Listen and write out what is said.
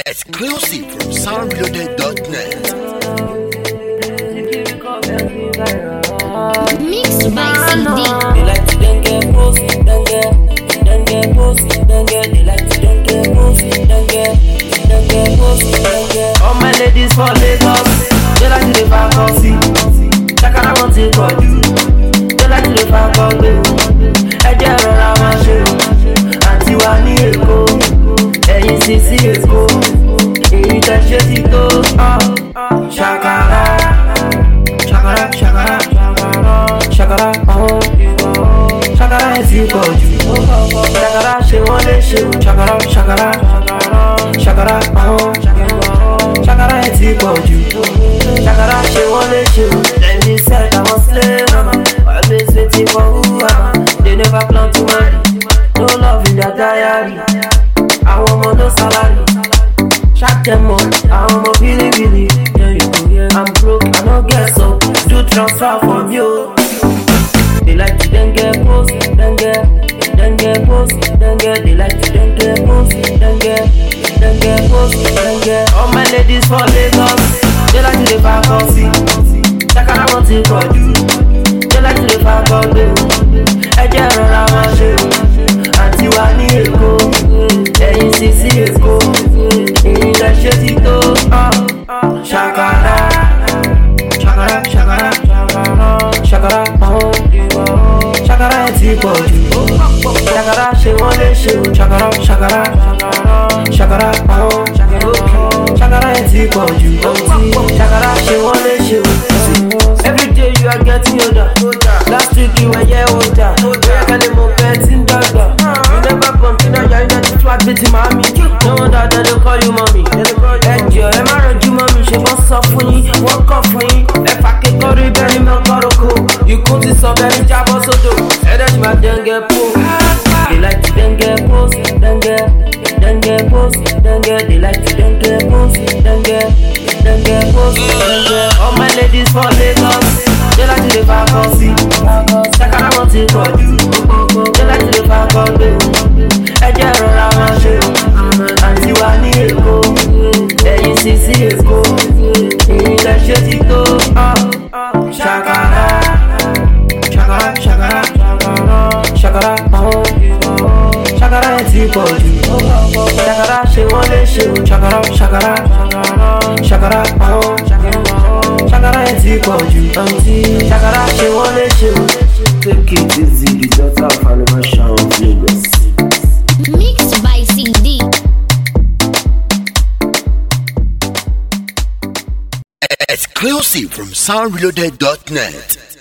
Exclusive from soundreloaded.net. Mixed by CD. They like to then get post, then get post, then get. They like to then get post, then get post, then get. All my ladies for Lagos, they like to the back of see. Chakara want to call you. They like to the back of you. I just run my show. Auntie Wani Eko, ẹ̀yin Sisi Eko, èyí tẹ́ ṣe ti tó. Shakara, shakara, shakara, shakara, shakara ẹ̀ ti pọ̀ jù. Shakara ṣe wọ́n lè ṣe o. Shakara, shakara, shakara, shakara ẹ̀ ti pọ̀ jù. Shakara ṣe wọ́n lè ṣe o. Dem be said I was slave, always waiting for whoever. They never plan to marry. No love in their diary. I want no salary. Shut them up. I want really. I'm broke, I don't get so. Do transfer from you. They like to then get post, then get post, then get. They like to then get post, then get post, then get. All my ladies for Lagos, they like to the back of see. Chakara want to call you. They like to the back of you. I just run out my show. Auntie Wani Eko, ẹ̀yin Sisi Eko, èyí tẹ́ ṣe ti tó. Shakara, shakara, shakara, shakara, shakara ẹ̀ ti pọ̀ jù. Shakara ṣe wọ́n lè ṣe o. Shakara, shakara, shakara, shakara ẹ̀ ti pọ̀ jù. Shakara ṣe wọ́n lè ṣe o. Every day you are getting older. Last week you were year older. Bóyá kẹ́lẹ́ mo fẹ́ tí ń dọ́gba. You never continue your identity to admit mommy. No wonder they don't call you mommy. Ẹjọ́ ẹ má rọjú mọ́mí. Ṣé wọ́n sọ fún yín? Wọ́n kọ̀ fún yín. Ẹ fàáké kọ́rí bẹ́ẹ̀ ni mẹ́kọ́rọ́kọ. Ikú ti sọ bẹ́ẹ̀ ni jábọ́ sódò. Ẹ̀dẹ̀ máa dẹ́ngẹ́ pò. They like to dẹ́ngẹ́ post, dẹ́ngẹ́ post, dẹ́ngẹ́. They like to dẹ́ngẹ́ post, dẹ́ngẹ́ post, dẹ́ngẹ́. All my ladies for Lagos, they like to the back of see. Chakara want to call you. They like to the back of you. I just run out my show. Auntie Wani Eko, ẹ̀yin Sisi Eko, èyí tẹ́ ṣe ti tó. Shakara, shakara, shakara, shakara, shakara ẹ̀ ti pọ̀ jù. Shakara ṣe wọ́n lè ṣe o. Shakara, shakara, shakara, shakara ẹ̀ ti pọ̀ jù. Shakara ṣe wọ́n lè ṣe o. Take it easy, the daughter of Alima Shah of Lagos. Mixed by CD. Exclusive from soundreloaded.net.